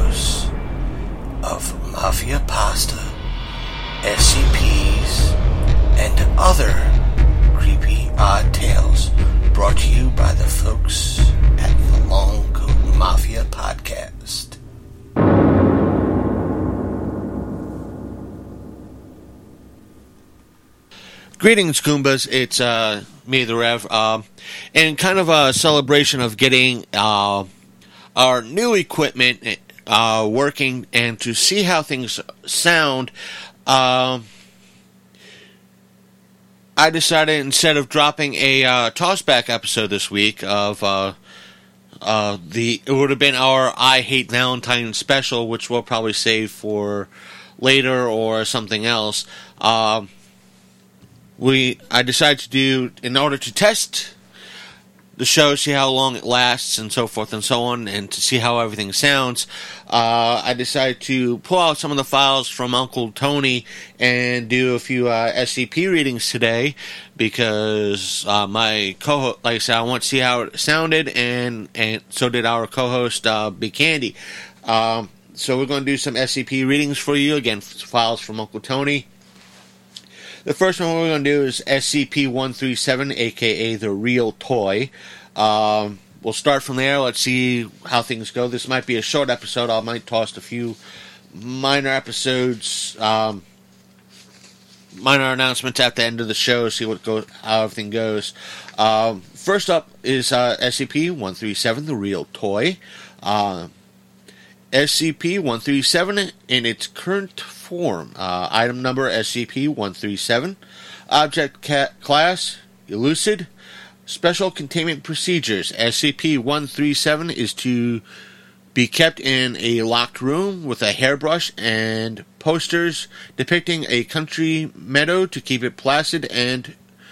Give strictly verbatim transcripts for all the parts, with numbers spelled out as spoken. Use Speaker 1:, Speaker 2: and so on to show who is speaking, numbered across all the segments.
Speaker 1: dose of Mafia Pasta, S C Ps, and other creepy odd tales brought to you by the folks at the Long Coat Mafia Podcast.
Speaker 2: Greetings, Goombas. It's uh, me, the Rev, uh, and kind of a celebration of getting uh, our new equipment uh, working and to see how things sound. Uh, I decided, instead of dropping a uh, tossback episode this week of uh, uh, the, it would have been our I Hate Valentine special, which we'll probably save for later or something else. Uh, we I decided to do, in order to test the show, see how long it lasts, and so forth and so on, and to see how everything sounds, uh, I decided to pull out some of the files from Uncle Tony and do a few uh, S C P readings today, because uh, my co-host, like I said, I want to see how it sounded, and, and so did our co-host, uh, Big Candy. Um, so we're going to do some S C P readings for you, again, files from Uncle Tony. The first one we're going to do is S C P one thirty-seven, aka The Real Toy. Um, we'll start from there. Let's see how things go. This might be a short episode. I might toss a few minor episodes, um, minor announcements at the end of the show, see what goes, how everything goes. Um, first up is uh, S C P one thirty-seven, The Real Toy. Uh, S C P one thirty-seven in its current form. Uh, item number S C P one thirty-seven. Object ca- class Elucid. Special containment procedures. S C P one thirty-seven is to be kept in a locked room with a hairbrush and posters depicting a country meadow to keep it placid and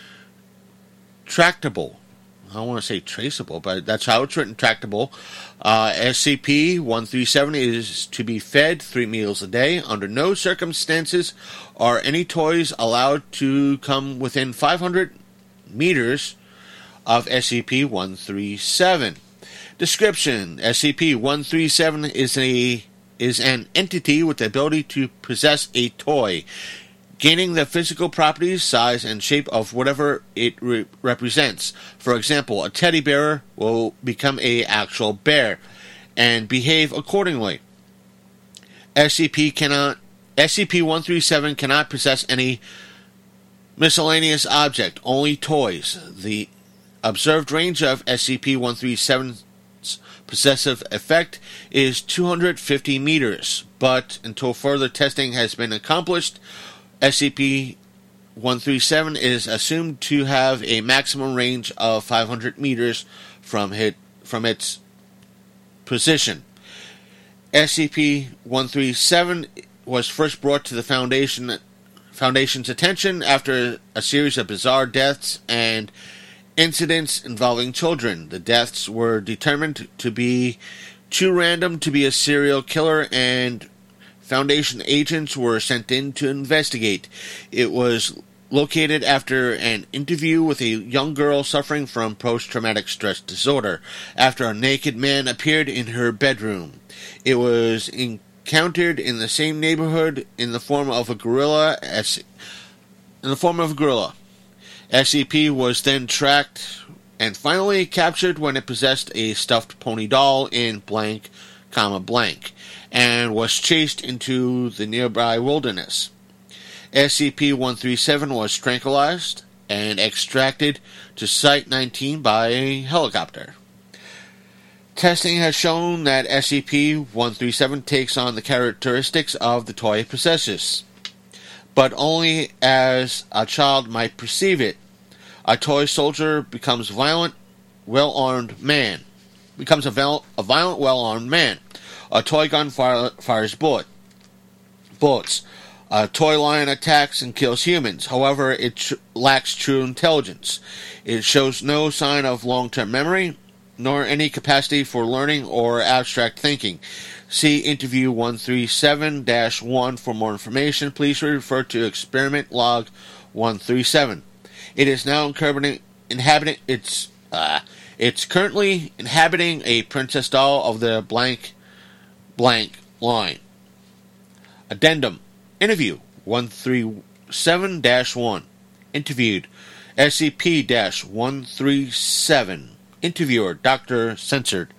Speaker 2: tractable. I don't want to say traceable, but that's how it's written, tractable. Uh, S C P one thirty-seven is to be fed three meals a day. Under no circumstances are any toys allowed to come within five hundred meters of S C P one thirty-seven. Description: S C P one thirty-seven is a is an entity with the ability to possess a toy, gaining the physical properties, size, and shape of whatever it re- represents. For example, a teddy bear will become an actual bear and behave accordingly. S C P cannot S C P one thirty-seven cannot possess any miscellaneous object, only toys. The observed range of S C P one thirty-seven's possessive effect is two hundred fifty meters, but until further testing has been accomplished, S C P one thirty-seven is assumed to have a maximum range of five hundred meters from hit, from its position. S C P one thirty-seven was first brought to the Foundation Foundation's attention after a series of bizarre deaths and incidents involving children. The deaths were determined to be too random to be a serial killer, and Foundation agents were sent in to investigate. It was located after an interview with a young girl suffering from post-traumatic stress disorder, after a naked man appeared in her bedroom. It was encountered in the same neighborhood in the form of a gorilla. In the form of a gorilla. S C P was then tracked and finally captured when it possessed a stuffed pony doll in blank, comma blank, and was chased into the nearby wilderness. S C P one thirty-seven was tranquilized and extracted to Site nineteen by a helicopter. Testing has shown that S C P one thirty-seven takes on the characteristics of the toy it possesses, but only as a child might perceive it. A toy soldier becomes violent, well-armed man. Becomes a, val- a violent, well-armed man. A toy gun fire, fires bullet, bullets. A toy lion attacks and kills humans. However, it tr- lacks true intelligence. It shows no sign of long-term memory, nor any capacity for learning or abstract thinking. See Interview one thirty-seven dash one for more information. Please refer to Experiment Log one thirty-seven. It is now inhabiting, inhabiting it's uh, it's currently inhabiting a princess doll of the blank blank line. Addendum. Interview one thirty-seven dash one. Interviewed S C P one thirty-seven. Interviewer Doctor Censored.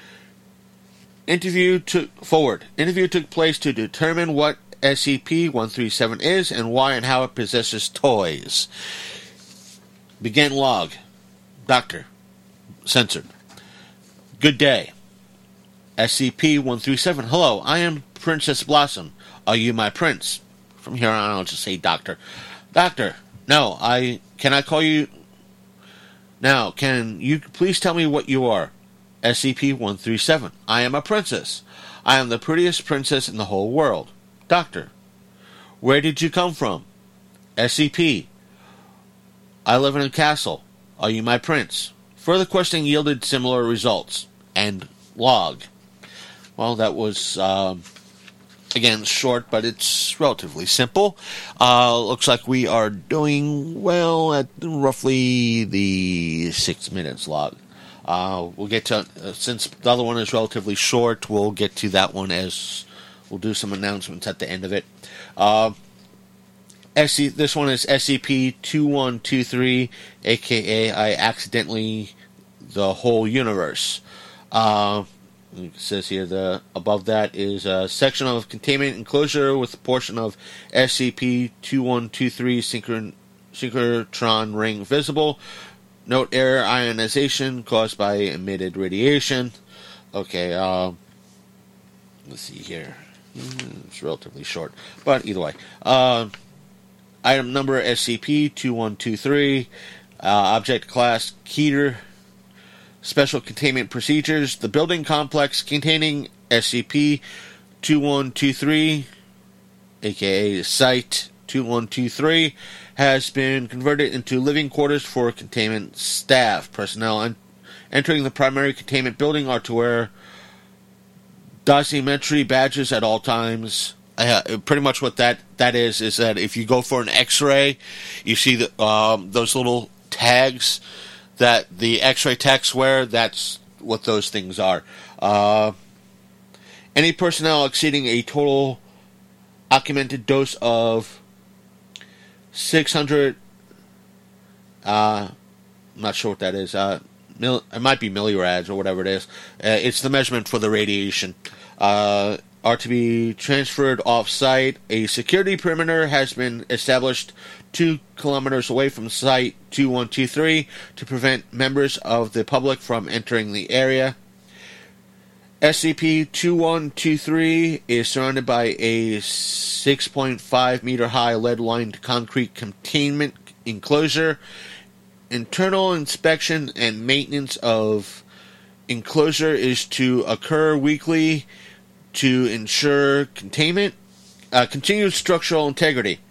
Speaker 2: Interview took forward. Interview took place to determine what S C P one thirty-seven is and why and how it possesses toys. Begin log. Doctor Censored. Good day. S C P one thirty-seven. Hello, I am Princess Blossom. Are you my prince? From here on, I'll just say Doctor. Doctor, no, I... Can I call you... Now, can you please tell me what you are? S C P one thirty-seven. I am a princess. I am the prettiest princess in the whole world. Doctor, where did you come from? S C P. I live in a castle. Are you my prince? Further questioning yielded similar results. And log. Well, that was... Um, Again, short, but it's relatively simple. Uh, looks like we are doing well at roughly the six minutes log. Uh, we'll get to, uh, since the other one is relatively short, we'll get to that one as we'll do some announcements at the end of it. Uh, S C, this one is S C P two one two three, aka I Accidentally the Whole Universe. Uh... It says here the above that is a section of containment enclosure with a portion of S C P two one two three synchron, synchrotron ring visible. Note error ionization caused by emitted radiation. Okay, uh, let's see here. It's relatively short, but either way. Uh, item number S C P two one two three. Uh, object class Keter. Special containment procedures. The building complex containing S C P two one two three, aka Site two one two three, has been converted into living quarters for containment staff. Personnel en- entering the primary containment building are to wear dosimetry badges at all times. Uh, pretty much what that, that is, is that if you go for an X-ray, you see the, um, those little tags that the X-ray techs wear. That's what those things are. Uh, any personnel exceeding a total documented dose of six hundred, uh, I'm not sure what that is, uh, mil, it might be millirads or whatever it is. Uh, it's the measurement for the radiation. Uh, are to be transferred off-site. A security perimeter has been established two kilometers away from Site two one two three to prevent members of the public from entering the area. S C P two one two three is surrounded by a six point five meter high lead-lined concrete containment enclosure. Internal inspection and maintenance of enclosure is to occur weekly to ensure containment, uh, continued structural integrity.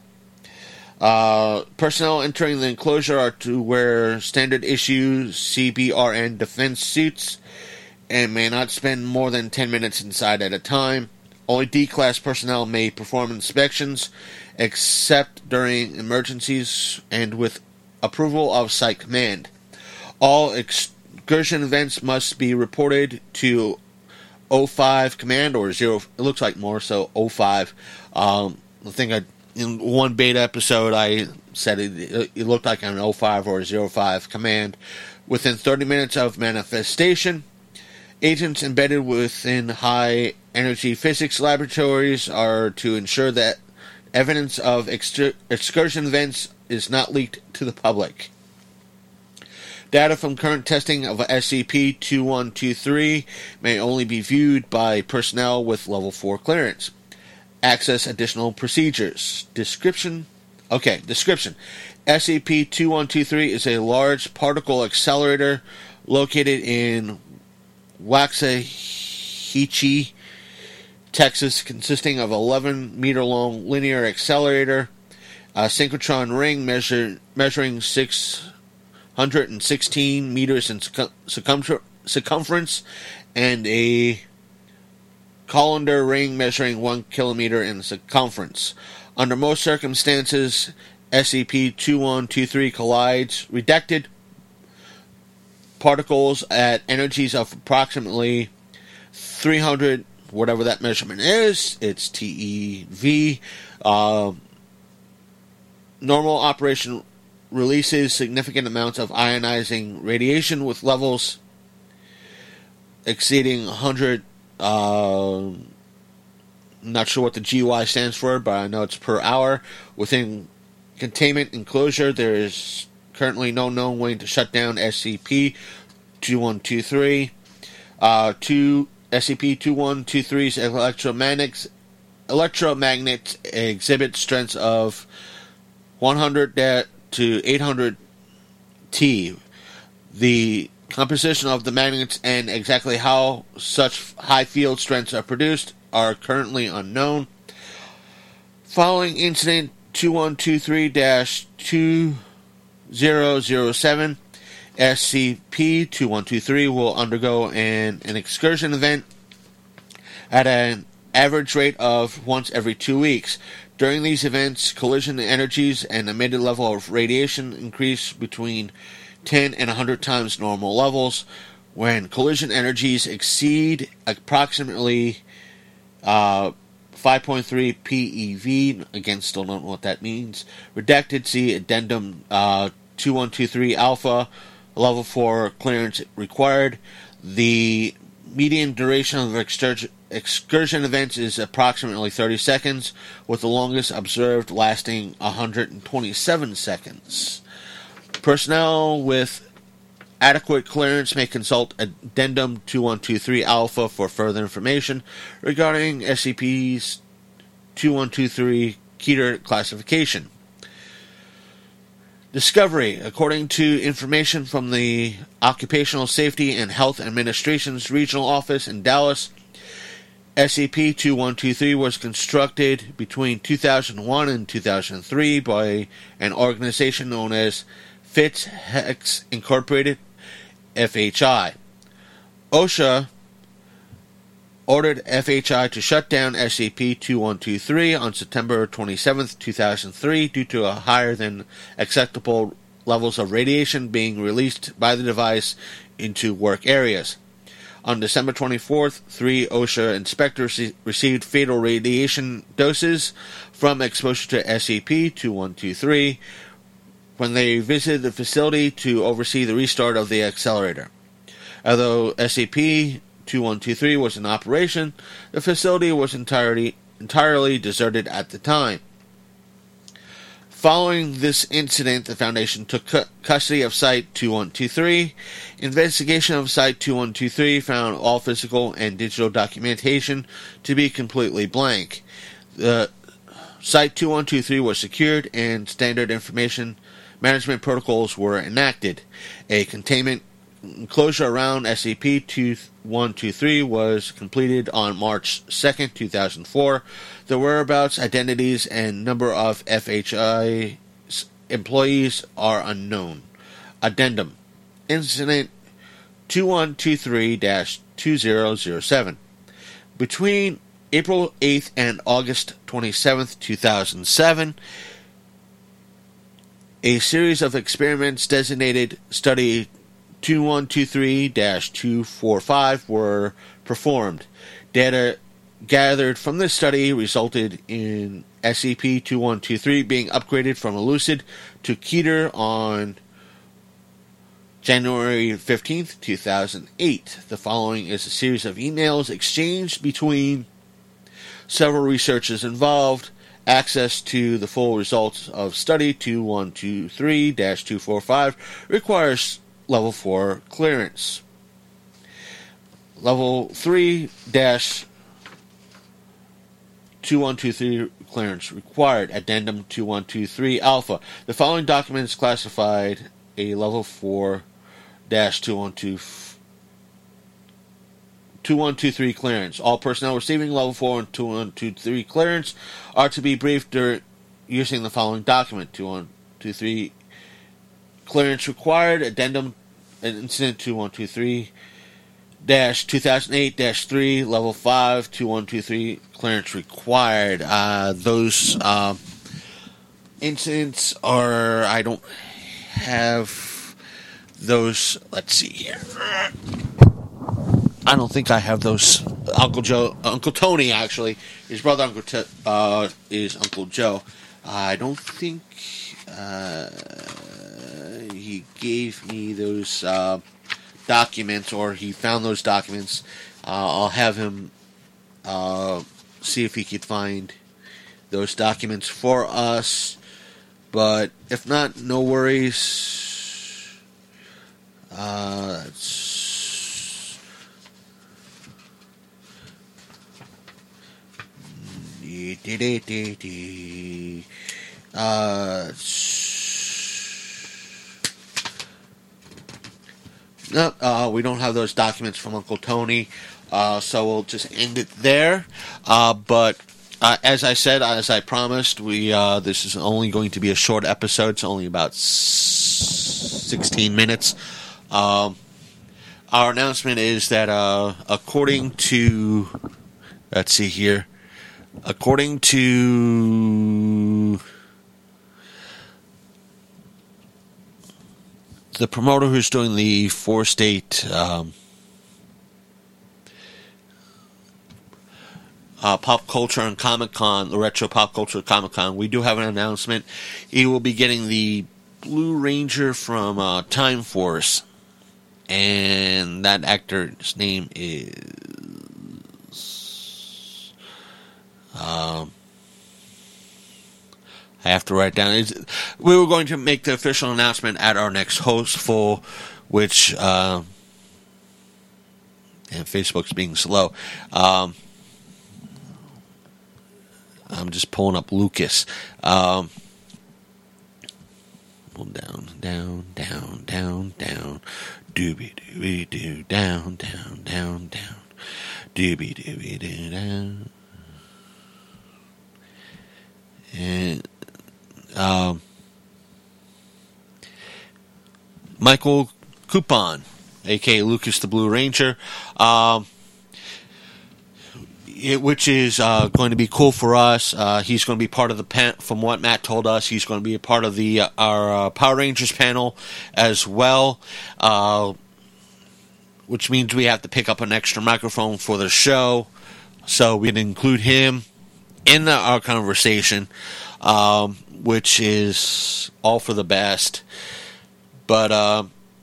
Speaker 2: Uh, personnel entering the enclosure are to wear standard issue C B R N defense suits and may not spend more than ten minutes inside at a time. Only D-class personnel may perform inspections except during emergencies and with approval of Site Command. All excursion events must be reported to O five Command or zero. It looks like more so O five. Um, I think I, in one beta episode I said it, it looked like an O five or a zero five Command. Within thirty minutes of manifestation, agents embedded within high energy physics laboratories are to ensure that evidence of exter- excursion events is not leaked to the public. Data from current testing of S C P two one two three may only be viewed by personnel with level four clearance. Access additional procedures. Description. Okay, description. S C P two one two three is a large particle accelerator located in Waxahachie, Texas, consisting of eleven meter long linear accelerator, a synchrotron ring measure, measuring six hundred sixteen meters in circum- circumference, and a colander ring measuring one kilometer in circumference. Under most circumstances, S C P two one two three collides redacted particles at energies of approximately three hundred whatever that measurement is. It's T E V. Uh, normal operation releases significant amounts of ionizing radiation with levels exceeding one hundred. Uh, not sure what the G Y stands for, but I know it's per hour. Within containment enclosure, there is currently no known way to shut down S C P twenty-one twenty-three. Uh, two S C P twenty-one twenty-three's electromagnets electromagnets exhibit strengths of one hundred to eight hundred T. The composition of the magnets and exactly how such high field strengths are produced are currently unknown. Following incident twenty-one twenty-three dash two thousand seven, S C P twenty-one twenty-three will undergo an, an excursion event at an average rate of once every two weeks. During these events, collision energies and emitted level of radiation increase between ten and one hundred times normal levels. When collision energies exceed approximately uh, five point three P E V, again, still don't know what that means. Redacted, see addendum uh, twenty-one twenty-three alpha, level four clearance required. The median duration of excursion, excursion events is approximately thirty seconds, with the longest observed lasting one hundred twenty-seven seconds. Personnel with adequate clearance may consult addendum twenty-one twenty-three alpha for further information regarding S C P's twenty-one twenty-three Keter classification. Discovery. According to information from the Occupational Safety and Health Administration's regional office in Dallas, S C P twenty-one twenty-three was constructed between two thousand one and two thousand three by an organization known as Fitz Hex Incorporated, F H I. OSHA ordered F H I to shut down S C P twenty-one twenty-three on September twenty-seventh, two thousand three due to a higher than acceptable levels of radiation being released by the device into work areas. On December twenty-fourth, three OSHA inspectors received fatal radiation doses from exposure to S C P twenty-one twenty-three when they visited the facility to oversee the restart of the accelerator. Although S C P twenty-one twenty-three was in operation, the facility was entirely, entirely deserted at the time. Following this incident, the Foundation took cu- custody of Site twenty-one twenty-three. Investigation of Site twenty-one twenty-three found all physical and digital documentation to be completely blank. The Site twenty-one twenty-three was secured and standard information management protocols were enacted. A containment enclosure around S C P twenty-one twenty-three was completed on March second, two thousand four. The whereabouts, identities, and number of F H I employees are unknown. Addendum. Incident twenty-one twenty-three dash two thousand seven. Between April eighth and August twenty-seventh, two thousand seven, a series of experiments designated Study twenty-one twenty-three dash two forty-five were performed. Data gathered from this study resulted in S C P twenty-one twenty-three being upgraded from a Lucid to Keter on January fifteenth, two thousand eight. The following is a series of emails exchanged between several researchers involved. Access to the full results of Study twenty-one twenty-three dash two forty-five requires Level four clearance. Level three dash twenty-one twenty-three clearance required. Addendum twenty-one twenty-three Alpha. The following documents classified a Level four dash twenty-one twenty-three clearance. All personnel receiving Level four and twenty-one twenty-three clearance are to be briefed during, using the following document. twenty-one twenty-three clearance required. Addendum Incident twenty-one twenty-three dash two thousand eight dash three Level five twenty-one twenty-three clearance required. Uh, those uh, incidents are, I don't have those, let's see here. I don't think I have those Uncle Joe, Uncle Tony, actually. His brother, Uncle T- uh, is Uncle Joe. I don't think uh, he gave me those uh, documents, or he found those documents. Uh, I'll have him uh, see if he could find those documents for us. But if not, no worries. Uh, it's, uh, no, uh, we don't have those documents from Uncle Tony, uh, so we'll just end it there. Uh, but Uh, as I said, as I promised, we uh, this is only going to be a short episode. It's only about sixteen minutes. Um, our announcement is that uh, according to, let's see here, according to the promoter who's doing the four-state um, Uh, Pop Culture and Comic Con, the Retro Pop Culture Comic Con, we do have an announcement. He will be getting the Blue Ranger from uh, Time Force, and that actor's name is. Um, I have to write down. It's, we were going to make the official announcement at our next Hostful, which uh, and Facebook's being slow. Um, I'm just pulling up Lucas. Um, down, down, down, down, down. Doobie doobie doo. Down, down, down, down. Doobie doobie doo down. And um, Michael Coupon, aka Lucas the Blue Ranger. Um, It, which is uh, going to be cool for us. Uh, he's going to be part of the pan- from what Matt told us. He's going to be a part of the uh, our uh, Power Rangers panel as well, uh, which means we have to pick up an extra microphone for the show, so we can include him in the, our conversation, um, which is all for the best. But uh,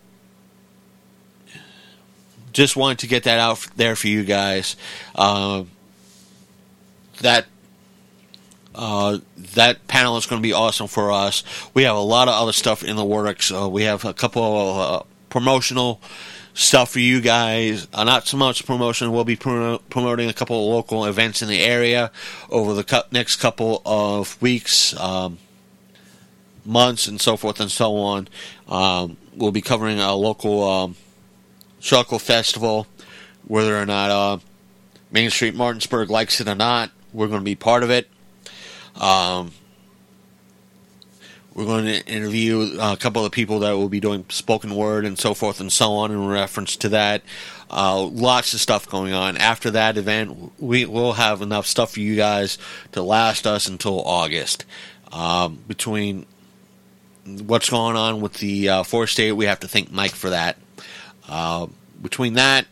Speaker 2: just wanted to get that out there for you guys. Uh, That uh, that panel is going to be awesome for us. We have a lot of other stuff in the works. Uh, we have a couple of uh, promotional stuff for you guys. Uh, not so much promotion. We'll be pro- promoting a couple of local events in the area over the cu- next couple of weeks, um, months, and so forth and so on. Um, we'll be covering a local um, Chocolate Festival, whether or not uh, Main Street Martinsburg likes it or not. We're going to be part of it. Um, we're going to interview a couple of people that will be doing spoken word and so forth and so on in reference to that. Uh, lots of stuff going on. After that event, we will have enough stuff for you guys to last us until August. Um, between what's going on with the uh, Four State, we have to thank Mike for that. Uh, between that,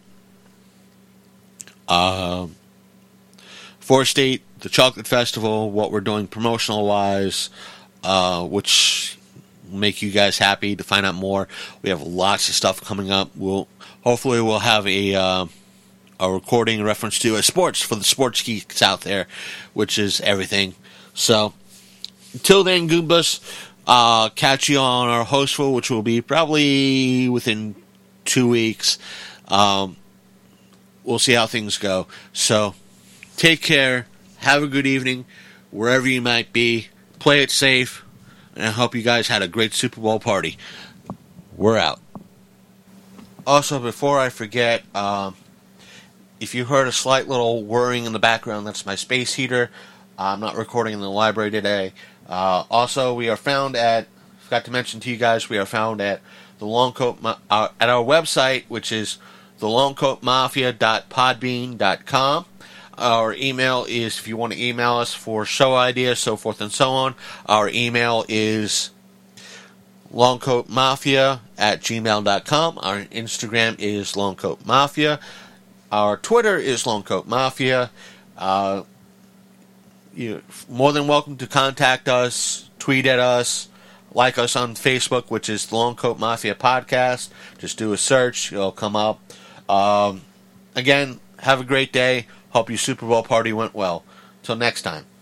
Speaker 2: uh, Four State, the Chocolate Festival, what we're doing promotional-wise, uh, which will make you guys happy to find out more. We have lots of stuff coming up. We'll hopefully we'll have a uh, a recording in reference to uh, sports for the sports geeks out there, which is everything. So until then, Goombas, uh, catch you on our Hostful, which will be probably within two weeks. Um, we'll see how things go. So take care. Have a good evening, wherever you might be. Play it safe, and I hope you guys had a great Super Bowl party. We're out. Also, before I forget, um, if you heard a slight little whirring in the background, that's my space heater. I'm not recording in the library today. Uh, also, we are found at, forgot to mention to you guys, we are found at the Longcoat, uh, at our website, which is the longcoat mafia dot podbean dot com. Our email is, if you want to email us for show ideas, so forth and so on, our email is longcoatmafia at gmail dot com. Our Instagram is longcoatmafia. Our Twitter is Lone Coat Mafia. Uh, you're more than welcome to contact us, tweet at us, like us on Facebook, which is the Lone Coat Mafia Podcast. Just do a search. It'll come up. Um, again, have a great day. Hope your Super Bowl party went well. Till next time.